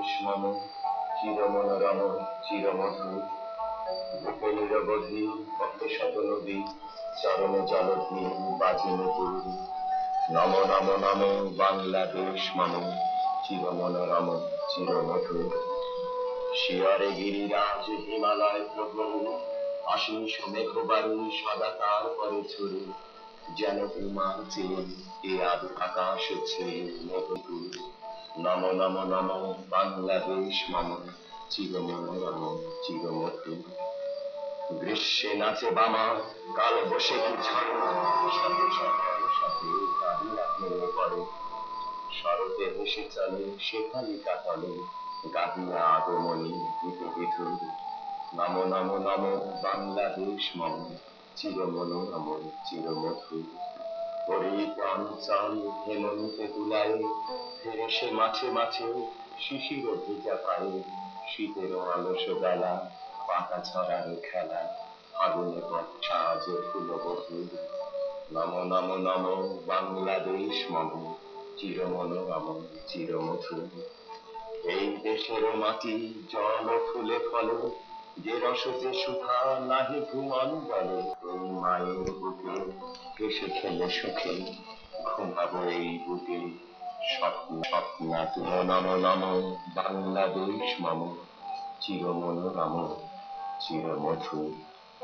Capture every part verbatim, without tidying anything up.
দেশ মম চির মনোরম চির মধুর বুকে নিরবধি কত শত নদী চরণ জলধি বাজি নতুন নম নম নম বাংলাদেশ মম চির মনোরম চির মধুর শিয়রে গিরিরাজ হিমালয় প্রভু অশীষ মেঘ বারুণ সদা তার পরে ছুড়ে যেন তোমার চেয়ে এ আদ আকাশ ছেয়ে মধুর নম নম নম বাংলাদেশ মম চির মনোরম চির মধুর গ্রীষ্মে নাচে বামা কাল বসে কি ঝড় সাথে সাথে সাথে কাঁদিয়া নেমে পড়ে শরতে হেসে চলে শেফালি কাতলে গাহিয়া আগমনী গীতে বিধুর নম নম নম বাংলাদেশ মম চির মনোরম চির মধুর হরিত অঞ্চল হেমন্তে দুলায় ফেরে সে মাছে মাছে শিশির ভেজা পায়ে শীতের অলস বেলা পাতা ছড়ার খেলা ফাগুনে পচ্ছা যে ফুল বধুর নম নম নম বাংলাদেশ মম চির মনোরম চির মধুর এই দেশের মাটি জল ফুলে ফলে যে রসতে সুধা নাহি ঘুমন বলে এই মায়ের বুকে হেসে খেলে সুখে ঘুমাবো এই বুকে স্বপ্ন স্বপ্না তুম নম নম বাংলাদেশ মম চির মনোরম চির মধুর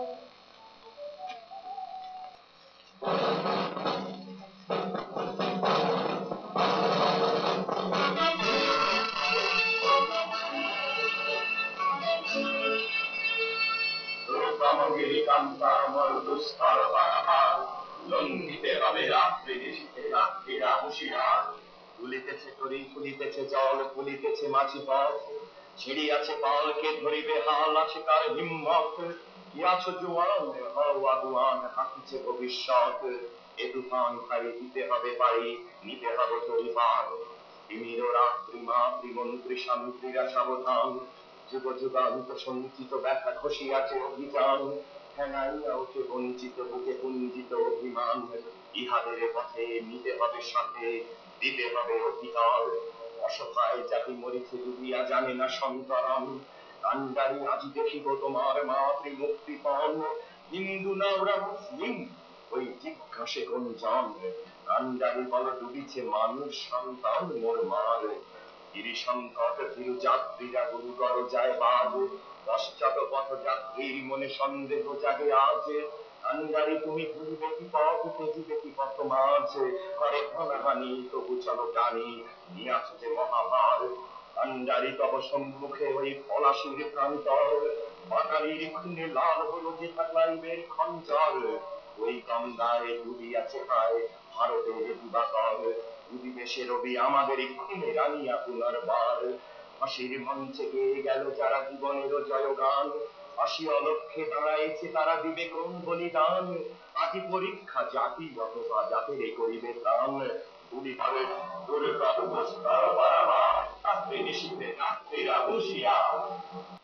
লঙ্ঘিতে হবে রাত্রি নিশীথে রাত্রিরা হুঁশিয়ার ফুলিতেছে তরি ফুলিতেছে জল ফুলিতেছে মাঝি পথ ছিড়িয়াছে পাল কে ধরিবে হাল আছে কার হিম্মত কি আছো জুয়ান হও আগুয়ান হাঁকিছে ভবিষ্যৎ এ তুফান ভারী দিতে হবে পারি নিতে হবে তরি পার তিমির রাত্রি মাতৃ মন্ত্রী শান্তিরা সাবধান যুগ যুগান্ত সঞ্চিত ব্যথা খসিয়াছে অভিযান ঠেঙাইয়া ওঠে বঞ্চিত বুকে পুঞ্জিত অভিমান ইহাদের পথে নিতে হবে সাথে দিতে হবে অধিকার অসহায় জাতি মরিছে ডুবিয়া জানে না সন্তরণ কান্ডারি আজি দেখিব তোমার মাতৃ মুক্তিপণ হিন্দু না ওরা মুসলিম ওই জিজ্ঞাসে কোন জন কান্ডারি বল ডুবিছে মানুষ সন্তান মোর মার গিরি সংকট ভীরু যাত্রীরা গুরুতর যায় বাদ পশ্চাৎ পথ যাত্রীর মনে সন্দেহ জাগে আজ কান্ডারি তুমি ভুলিবে কি পথ তেজিবে কি পথ মাঝ করে ঘনহানি তবু চলো টানি নিয়াছ যে মহাভার কান্ডারি তব সম্মুখে ওই পলাশির প্রান্তর বাঙালির খুনে লাল হলো যে থাকলাইবের খঞ্জর ওই গঙ্গায় ডুবিয়াছে হায় ভারতের দিবাকর উদিবেশে রবি আমাদের খুনে রানিয়া পুনর্বার ফাঁসির মঞ্চে গেয়ে গেল যারা জীবনের জয়গান ফাঁসি অলক্ষ্যে দাঁড়াইছে তারা দিবে কোন বলিদান আদি পরীক্ষা জাতি অথবা জাতির করিবে প্রাণ গুলি করে করে প্রাণ রাত্রি নিশীথে রাত্রিরা হুঁশিয়ার